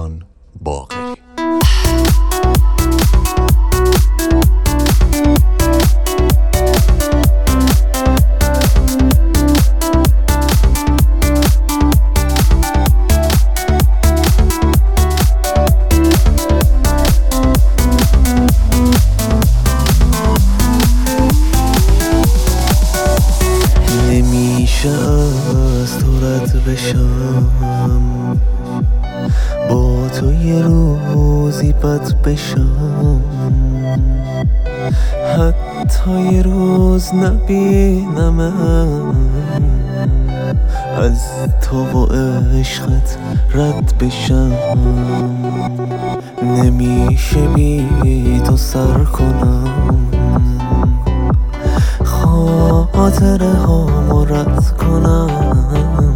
کامران باقری. نمیشه از تو رد بشم، با تو یه روزی بد بشم، حتی یه روز نبینم از تو و عشقت رد بشم. نمیشه بی تو سر کنم، خاطره هامو رد کنم،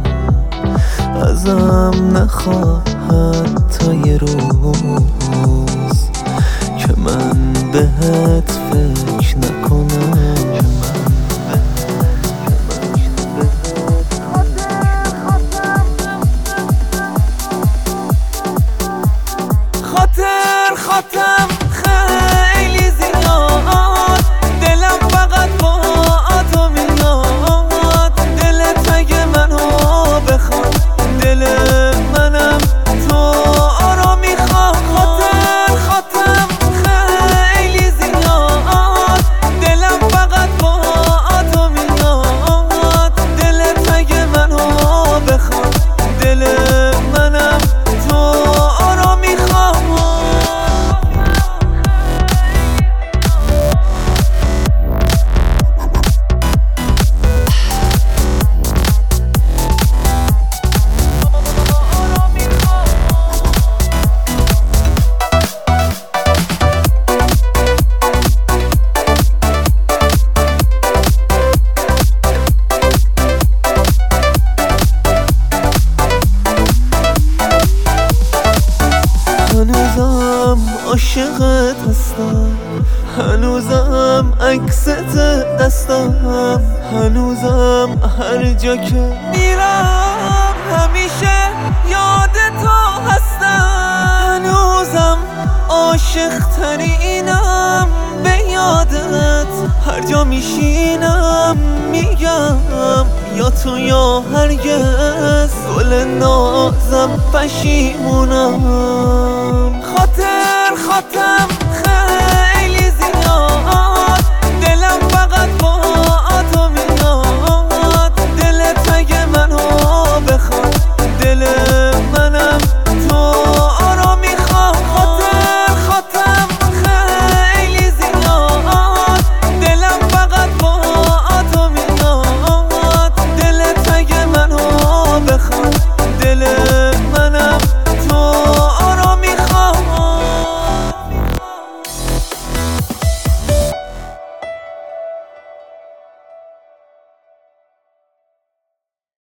ازم نخواهد تا یه روز که من بهت فکر نکنم. خاطرم خیلی زیاد، دلم فقط با تو میاد. دلت اگه منو بخواد، دل منم تو رو میخواد. خاطرم خیلی زیاد، دلم فقط با تو میاد. دلت اگه منو بخواد، دل منم تو رو میخواد. هنوزم عاشقت هستم، هنوزم عکست دستم، هنوزم هر جا که میرم همیشه یاد تو هستم. هنوزم عاشق ترینم به یادت، هر جا میشینم میگم یا تو یا هرگز. گل نازم پشیمونم. خاطرم